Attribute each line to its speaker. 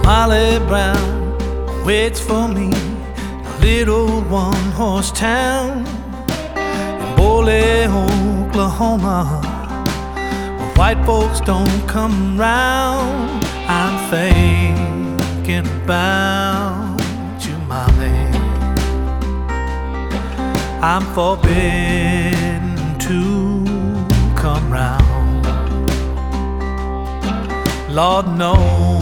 Speaker 1: Molly Brown waits for me, a little one-horse town in Boley, Oklahoma, where white folks don't come round. I'm thinking about you, Molly. I'm forbidden to come round. Lord knows